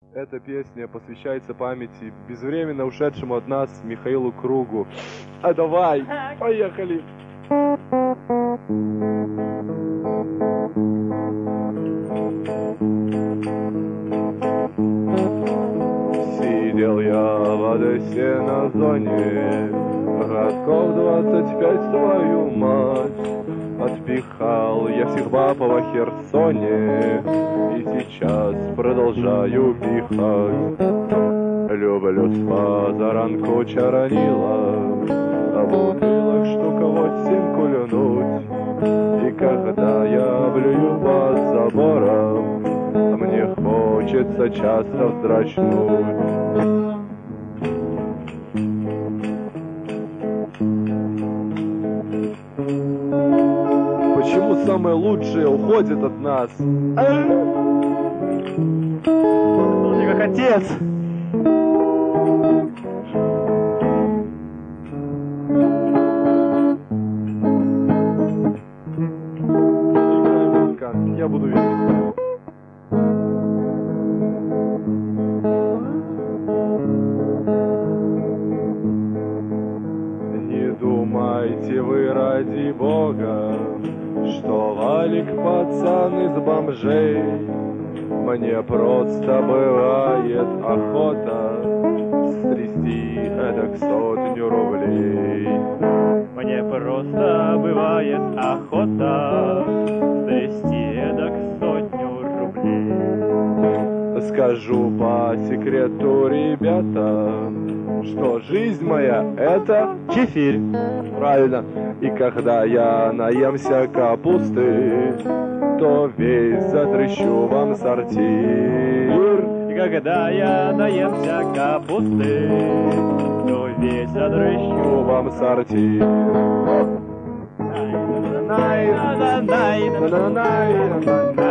Эта песня посвящается памяти безвременно ушедшему от нас Михаилу Кругу. А давай, поехали! Сидел я в Одессе на зоне, годков 25 твою мать. Отпихал я всех баб во Херсоне и сейчас продолжаю пихать. Люблю с позаранку чаранила, а бутылок штука 8 кульнуть. И когда я блюю под забором, мне хочется часто вздрачнуть. Почему самые лучшие уходят от нас? Ты как отец! Я буду видеть. Не думайте вы ради Бога, что Валик пацан из бомжей. Мне просто бывает охота стрясти эдак 100 рублей. Мне просто бывает охота стрясти эдак 100 рублей. Скажу по секрету, ребята, что жизнь моя — это Кефирь. правильно. И когда я наемся капусты, то весь затрещу вам сортир. И когда я наемся капусты, то весь задрыщу Вам сортир. Най-на-на-най-на-на-най-на-на-най.